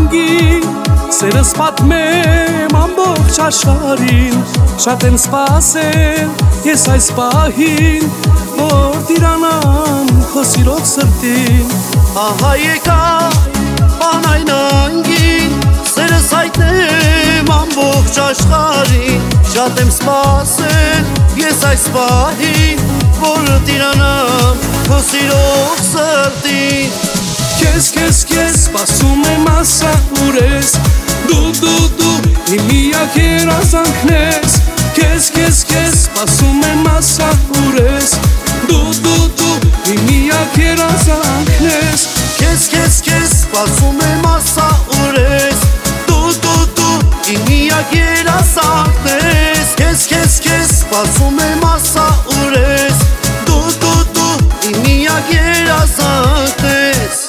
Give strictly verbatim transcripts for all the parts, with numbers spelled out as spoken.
անգին, սերս պատմեմ ամբողջ աշխարհին, շատ եմ սպասել ես այս պահին, որ տիրանամ քո սիրով սրտին։ Ահա եկա անայն անգին, սերս հայտնեմ ամբողջ աշխարհին, շատ եմ սպասել ես այս պահին, որ տիրանամ քո սիրով սրտին։ Քեզ, քեզ, քեզ սպասում եմ ասա ուր ես, դու, դու, դու իմ միակ երազանքն ես։ Քեզ, քեզ, քեզ սպասում եմ ասա ուր ես, դու, դու, դու իմ միակ երազանքն ես։ Քեզ, քեզ, քեզ սպասում եմ ասա ուր ես, դու, դու, դու իմ միակ երազանքն ես։ Քեզ, քեզ, քեզ սպասում եմ ասա ուր ես, դու, դու, դու իմ միակ երազանքն ես։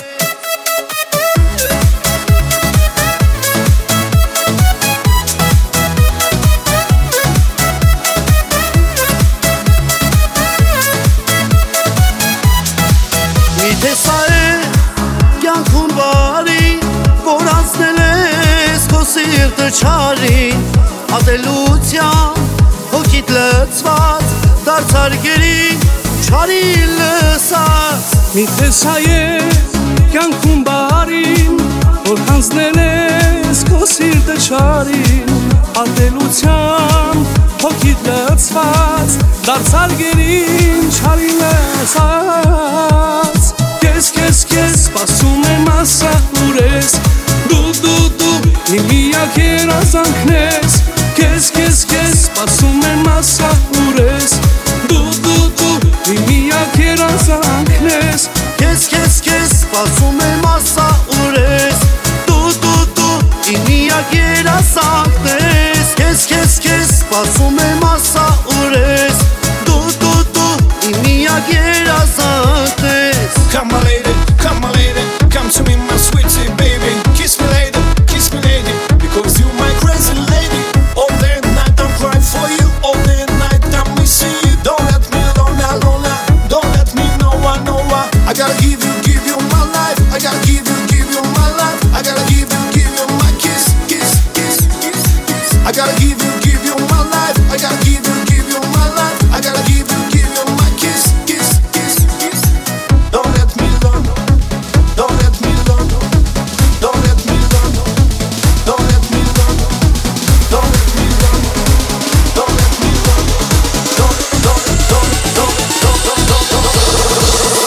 Միթե սա է կյանքում բարի, որ անցնել ես քո սիրտը չարին, ատելության հոգիդ լցված դարձար գերին չարին լսած։ Միթե սա է կյանքում բարին, որ անցնել ես քո սիրտը չարին, ատելության հոգիդ լցված դարձար գերին չարին լսած։ Քեզ, քեզ, քեզ սպասում եմ ասա ուր ես, դու, դու, դու իմ միակ երազանքն ես։ Քեզ, քեզ, քեզ սպասում եմ ասա ուր ես, դու, դու, դու իմ միակ երազանքն ես։ Քեզ, քեզ, քեզ սպասում եմ ասա ուր ես, դու, դու, դու իմ միակ երազանքն ես։ Քեզ, քեզ, քեզ սպասում եմ ասա ուր ես, դու, դու, դու իմ միակ երազանքն ես։ Come my lady, come my lady, come to me my sweetie baby. Kiss me lady, kiss me lady, because you my crazy lady. All day and night I'm crying for you, all day and night I'm missing you. Don't let me alone, alone, don't let me know I know I I gotta give you, give you my life. I gotta give you, give you my life. I gotta give you, give you my kiss, kiss, kiss, kiss, kiss. I gotta give you, give you my life. I gotta give you, give you my life. I gotta give you, give you my kiss, kiss, kiss, kiss. Don't let me alone, don't let me alone, don't let me alone, don't let me alone, don't let me alone, don't let me alone, don't, don't, don't, don't, don't, don't, don't.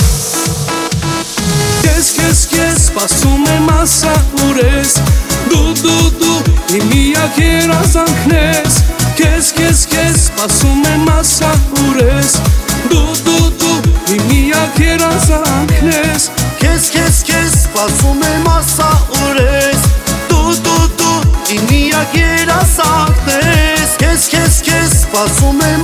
Քեզ, քեզ, քեզ սպասում եմ ասա ուր ես, դու, դու, դու իմ միակ երազանքն ես։ Քեզ, քեզ, քեզ սպասում եմ ասա ուր ես, դու, դու, դու իմ միակ երազանքն ես։ Քեզ, քեզ, քեզ սպասում եմ ասա ուր ես, դու, դու, դու իմ միակ երազանքն ես։ Քեզ, քեզ, քեզ սպասում եմ